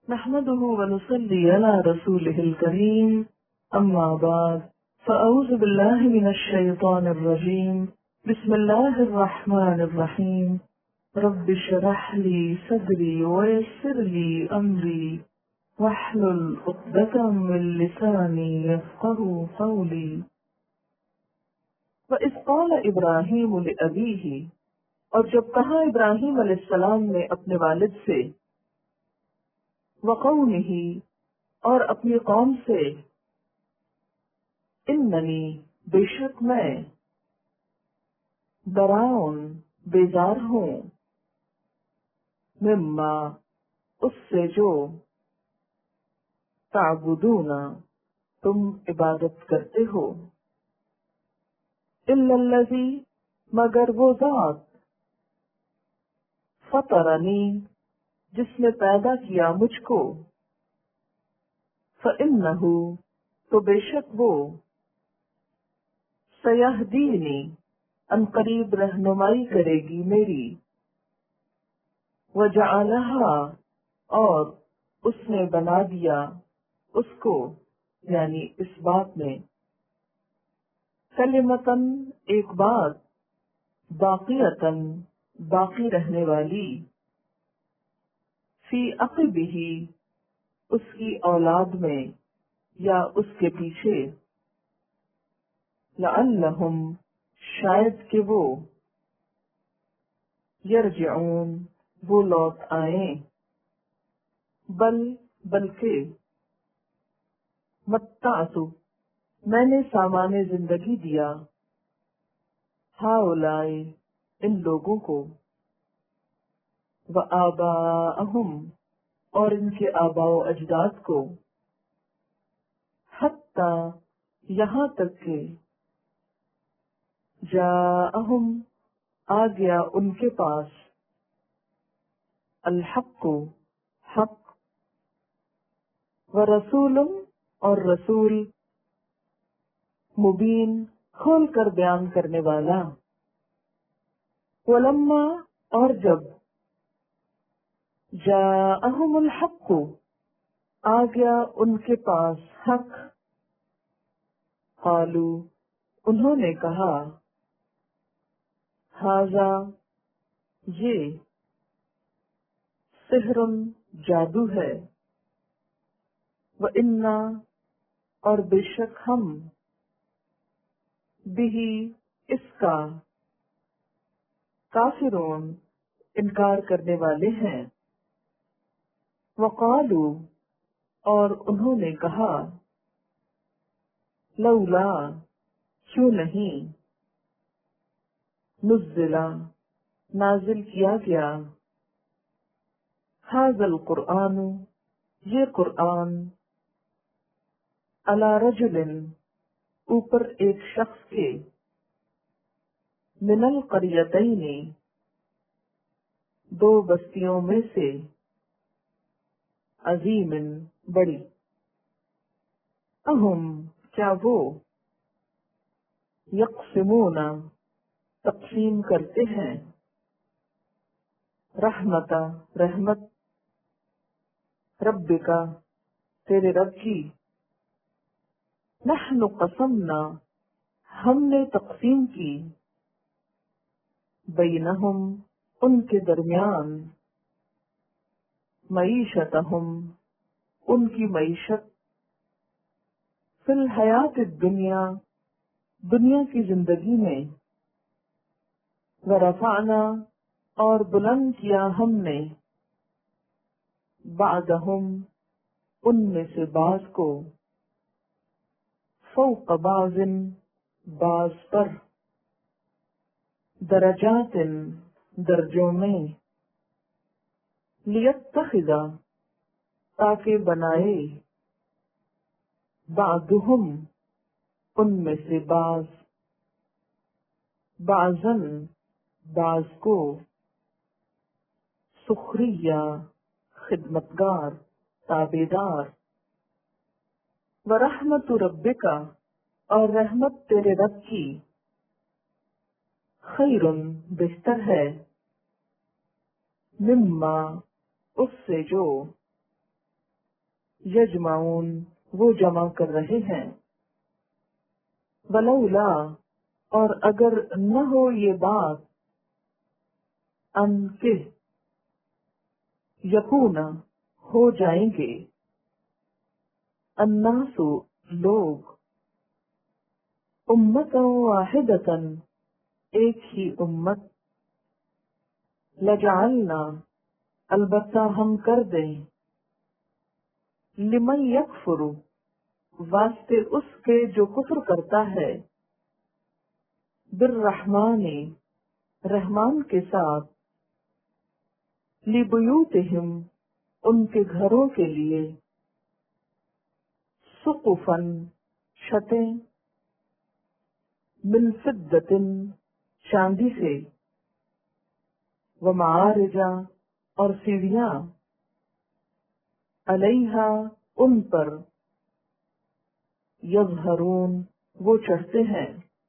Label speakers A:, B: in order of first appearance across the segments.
A: نحمده ونصلي على رسوله الكريم أما بعد فأعوذ بالله من الشيطان الرجيم بسم الله الرحمن الرحيم رب اشرح لي صدري ويسر لي أمري واحلل عقدة من لساني يفقهوا قولي وإذ قال إبراهيم لأبيه، اور جب کہا ابراہیم علیہ السلام نے اپنے والد سے، وقومہ، اور اپنی قوم سے، اننی، بے شک میں، براؤن، بیزار ہوں، مما، اس سے جو، تعبدون، تم عبادت کرتے ہو، الا الذی، مگر وہ ذات، فطرنی، جس نے پیدا کیا مجھ کو، فإنہ، تو بے شک وہ، سیہدینی، ان قریب رہنمائی کرے گی میری، وجعلہا، اور اس نے بنا دیا اس کو، یعنی اس بات میں، کلمتن، ایک بات، باقیتن، باقی رہنے والی، فی عقبہ، اس کی اولاد میں یا اس کے پیچھے، لعلہم، شاید کہ وہ، یرجعون، وہ لوٹ آئیں، بلکہ، متعت، میں نے سامان زندگی دیا، ہؤلاء، ان لوگوں کو، وآباءہم، اور ان کے آباء و اجداد کو، حتی، یہاں تک کہ، جاءہم، آ گیا ان کے پاس، الحق، حق، ورسول، اور رسول، مبین، کھول کر بیان کرنے والا، ولما، اور جب، جاءہم الحق، آ گیا ان کے پاس حق، قالو، انہوں نے کہا، ھذا، یہ، سحر، جادو ہے، وإنا، اور بے شک ہم، بہ، اس کا، کافرون، انکار کرنے والے ہیں، وقالو، اور انہوں نے کہا، لولا، کیوں نہیں، نزلا، نازل کیا گیا، ھذا القرآن، یہ قرآن، علی رجل، اوپر ایک شخص کے، من القریتین، دو بستیوں میں سے، عظیم، بڑی، اہم، کیا وہ، یقسمون، تقسیم کرتے ہیں، رحمت، رحمت، ربک، تیرے رب کی، نحن قسمنا، ہم نے تقسیم کی، بینہم، ان کے درمیان، معیشتہم، ان کی معیشت، فی الحیات الدنیا، دنیا کی زندگی میں، ورفعنا، اور بلند کیا ہم نے، بعدہم، ان میں سے بعض کو، فوق بعض، بعض پر، درجات، درجوں میں، لیتخذ، تاکہ بنائے، بعضہم، ان میں سے بعض، بعضاً، بعض کو، سخریہ، خدمتگار، تابعدار، ورحمت ربک، اور رحمت تیرے رب کی، خیر، بہتر ہے، مما، اس سے جو، یجمعون وہ جمع کر رہے ہیں، ولولا اور اگر نہ ہو یہ بات، ان کہ یکون ہو جائیں گے، الناس لوگ، امتا واحدتا ایک ہی امت، لجعلنا البتہ ہم کر دیں، لمن یکفر واسطے اس کے جو کفر کرتا ہے، بالرحمن رحمان کے ساتھ، لبیوتہم ان کے گھروں کے لیے، سقفاً چھتیں، من فضۃ چاندی سے، ومعارجا اور سیڑھیاں، علیہا ان پر، یظہرون وہ چڑھتے ہیں،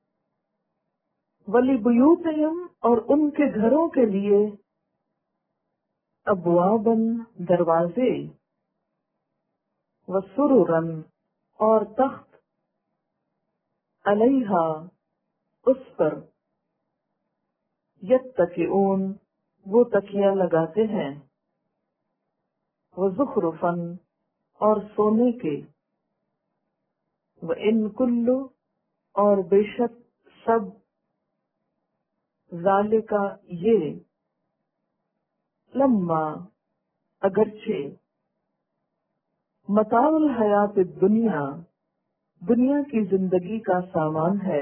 A: وَلِبُیُوتِہِمْ اور ان کے گھروں کے لیے، ابواباً دروازے، وسرراً اور تخت، علیہا اس پر، یتکئون وہ تکیہ لگاتے ہیں، وزخرفاً اور سونے کے، وَإِن كُلُّ اور بے شک سب، ذالک یہ، لما اگرچہ، متاع الحیات الدنیا دنیا کی زندگی کا سامان ہے،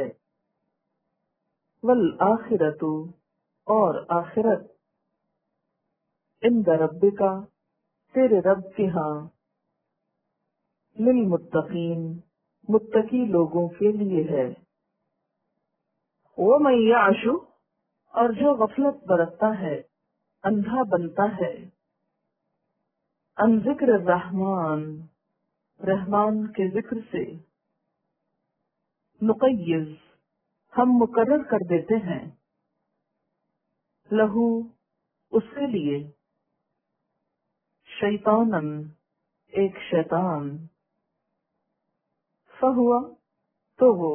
A: والآخرۃ اور آخرت، عند ربک تیرے رب کے ہاں، للمتقین متقی لوگوں کے لیے ہے، ومن یعش اور جو غفلت برتتا ہے، اندھا بنتا ہے، عن ذکر الرحمن رحمان کے ذکر سے، نقیض ہم مقرر کر دیتے ہیں، لہو اس کے لیے، شیطانن ایک شیطان، فہو تو وہ،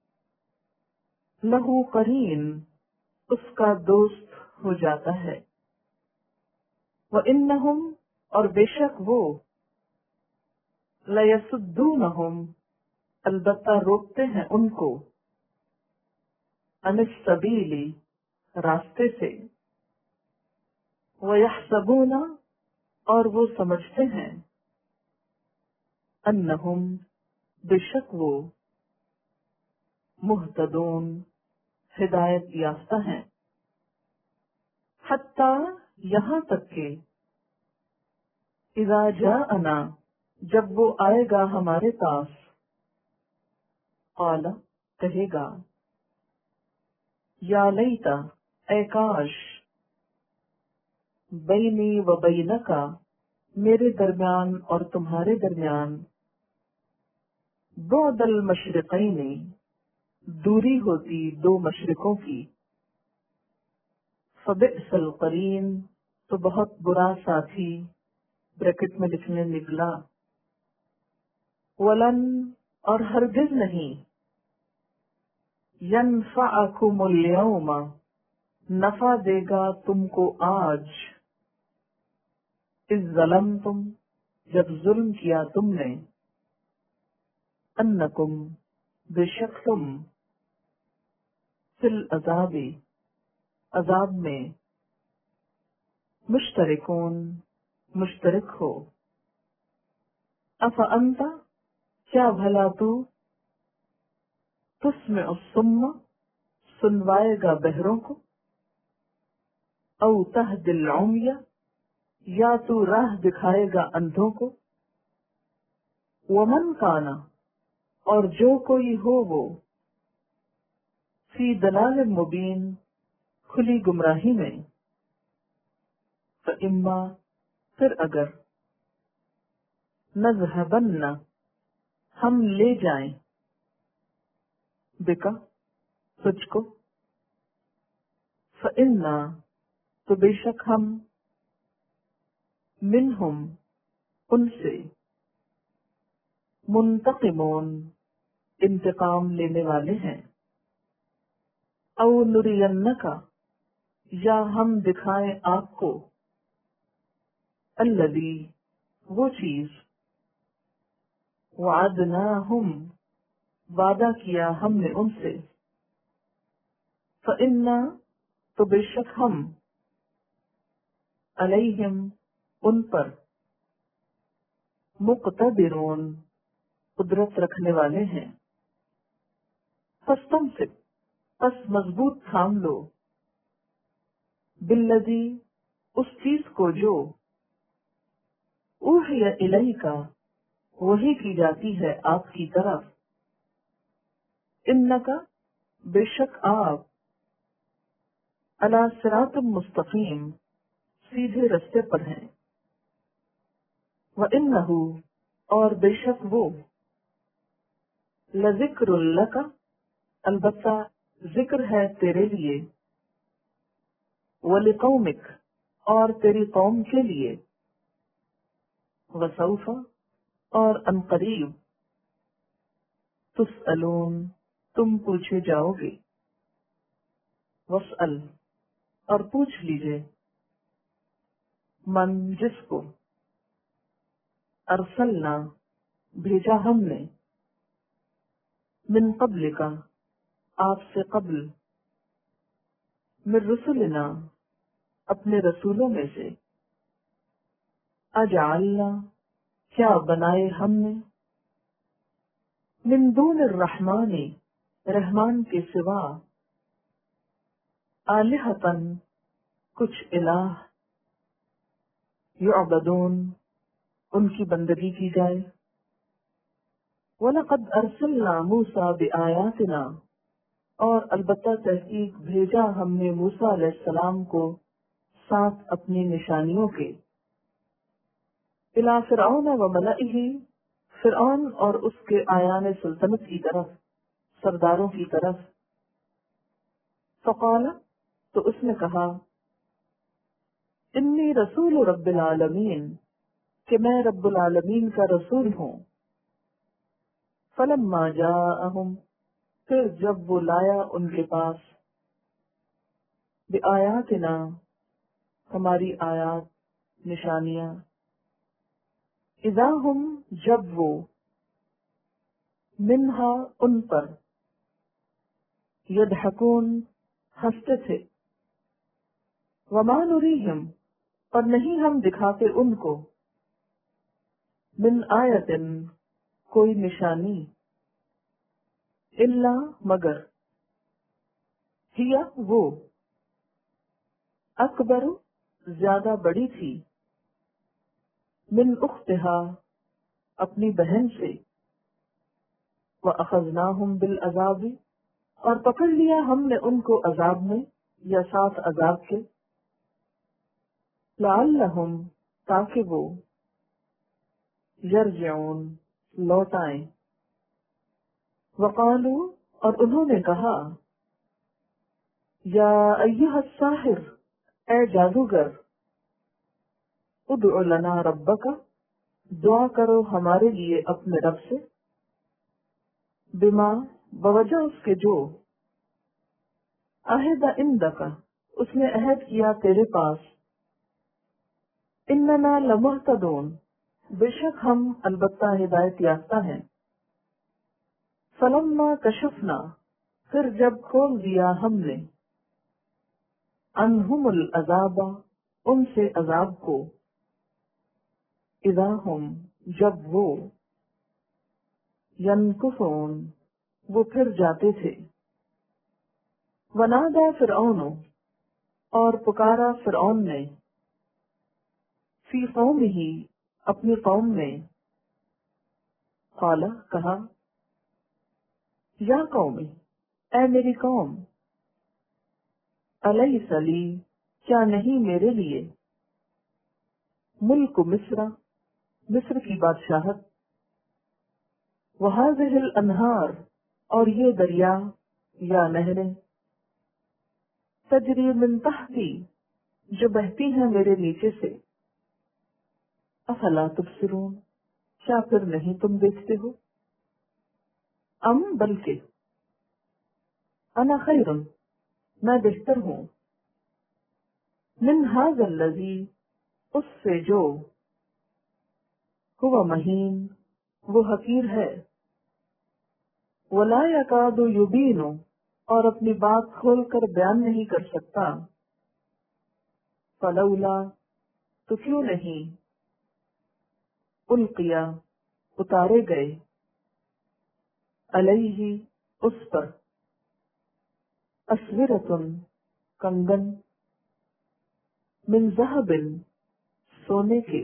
A: لہو قرین اس کا دوست ہو جاتا ہے، وَإِنَّهُمْ اور بے شک وہ، لَيَصُدُّونَهُمْ البتہ روکتے ہیں ان کو، عن السبیل راستے سے، وَيَحْسَبُونَ اور وہ سمجھتے ہیں، انہم بے شک وہ، مہتدون ہدایت یافتہ ہیں، حتیٰ یہاں تک کہ، اذا جاءنا جب وہ آئے گا ہمارے پاس، قال کہے گا، یا لیتا اے کاش، بینی و بینکا میرے درمیان اور تمہارے درمیان، بعد المشرقین دوری ہوتی دو مشرقوں کی، فبئس القرین تو بہت برا ساتھی، بریکٹ میں لکھنے نکلا، ولن اور ہرگز نہیں، ینفعکم الیوم نفع دے گا تم کو آج، اذ ظلمتم جب ظلم کیا تم نے، انکم بے شک تم، فی العذاب عذاب میں، مشترکون مشترک ہو، افانت کیا بھلا تو، تسمع الصم سنوائے گا بہروں کو، او تہدی العمی یا تو راہ دکھائے گا اندھوں کو، ومن کانا اور جو کوئی ہو وہ، فی دلال مبین کھلی گمراہی میں، فاما پھر اگر، نذہبن ہم لے جائیں، بکا تجھ کو، فانا تو بے شک ہم، منہم ان سے، منتقمون انتقام لینے والے ہیں، او نرینکا یا ہم دکھائیں آپ کو، الذی وہ چیز، وعدناہم وعدہ کیا ہم نے ان سے، فإنا تو بے شک ہم، علیہم ان پر، مقتدرون قدرت رکھنے والے ہیں، فاستمسک پس مضبوط تھام لو، بالذی اس چیز کو جو، اوحی الیک وحی کی جاتی ہے آپ کی طرف، انکا بے شک آپ، علی صراط مستقیم سیدھے رستے پر ہیں، وَإِنَّهُ اور بے شک وہ، لذکر لک البتہ ذکر ہے تیرے لیے، وَلِقَوْمِک اور تیری قوم کے لیے، وَسَوْفَ اور عنقریب، تسألون تم پوچھے جاؤ گے، وَاسْأَلْ اور پوچھ لیجئے، من جس کو، ارسلنا بھیجا ہم نے، من قبل کا آپ سے قبل، من رسلنا اپنے رسولوں میں سے، اجعلنا کیا بنائے ہم نے، من دون الرحمن رحمان کے سوا، آلہتن کچھ الہ، یعبدون ان کی بندگی کی جائے، وَلَقَدْ أَرْسَلْنَا مُوسَىٰ بِآيَاتِنَا اور البتہ تحقیق بھیجا ہم نے موسیٰ علیہ السلام کو ساتھ اپنی نشانیوں کے، اِلَىٰ فِرْعَوْنَ وَمَلَئِهِ فرعون اور اس کے آیان سلطنت کی طرف، سرداروں کی طرف، فقال تو اس نے کہا، انی رسول رب العالمین کہ میں رب العالمین کا رسول ہوں، فلما جاءہم پھر جب وہ لایا ان کے پاس، بآیاتنا ہماری آیات نشانیاں، اذا ہم جب وہ، منہا ان پر، یضحکون ہنستے تھے، وما نریہم اور نہیں ہم دکھاتے ان کو، من آیتن کوئی نشانی، الا مگر، ہی وہ، اکبر زیادہ بڑی تھی، من اختہا اپنی بہن سے، وَأَخَذْنَاهُمْ بِالْعَذَابِ اور پکڑ لیا ہم نے ان کو عذاب میں یا ساتھ عذاب کے، لَعَلَّهُمْ تاکہ وہ، یرجعون لوٹ آئیں، وقالوا اور انہوں نے کہا، یا ایھا الساحر اے جادوگر، ادع لنا ربک دعا کرو ہمارے لیے اپنے رب سے، بما بوجہ اس کے جو، عہد عندک اس نے عہد کیا تیرے پاس، اننا لمہتدون بے شک ہم البتہ ہدایت یافتہ ہیں، فلما کشفنا پھر جب کھول دیا ہم نے، عنہم العذاب ان سے عذاب کو، اذا ہم جب وہ، ینکثون وہ پھر جاتے تھے، ونادى فرعون اور پکارا فرعون نے، فی قومہ اپنی قوم میں، قال کہا، یا قوم اے میری قوم، الیس لی کیا نہیں میرے لیے، ملک مصر مصر کی بادشاہت، وہذہ الانہار اور یہ دریا یا نہریں، تجری من تحتی جو بہتی ہیں میرے نیچے سے، افلا تبصرون کیا پھر نہیں تم دیکھتے ہو؟ ام بلکہ انا خیر، میں بہتر ہوں، من ھذا الذی، اس سے جو، ہوا مہین، وہ حقیر ہے، ولا یکاد یبین، اور اپنی بات کھول کر بیان نہیں کر سکتا، فلولا، تو کیوں نہیں، القیا، اتارے گئے، علیہ، اس پر، اسورۃ، کنگن، من ذہب، سونے کے،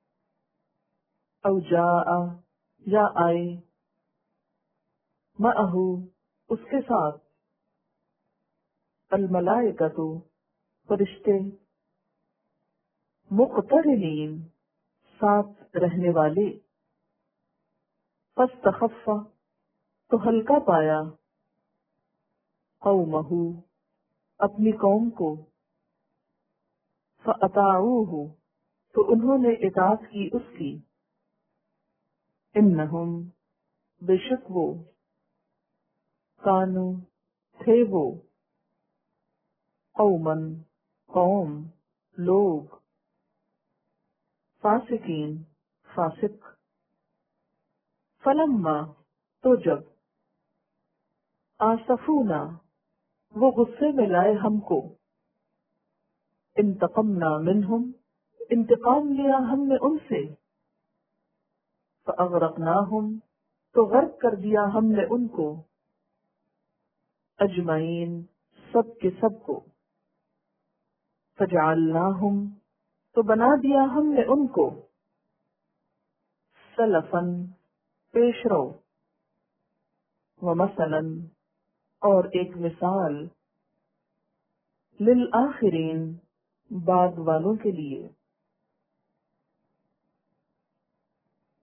A: او جاء، یا آئے، معہ، اس کے ساتھ، الملائکۃ، فرشتے، مقترنین، ساتھ رہنے والے، فاستخف، تو ہلکا پایا، قومہ، اپنی قوم کو، فاطاعوہ، تو انہوں نے اطاعت کی اس کی، انہم، بے شک وہ، کانو، تھے وہ، قومن، قوم، لوگ، فاسقین، فاسق، فلما، تو جب، آسفونا، وہ غصے میں لائے ہم کو، انتقمنا منہم، انتقام لیا ہم نے ان سے، فاغرقناہم، تو غرق کر دیا ہم نے ان کو، اجمعین، سب کے سب کو، فجعلناہم، تو بنا دیا ہم نے ان کو، سلفن، پیش رو، ومثلاً، اور ایک مثال، للآخرین، بعد والوں کے لیے،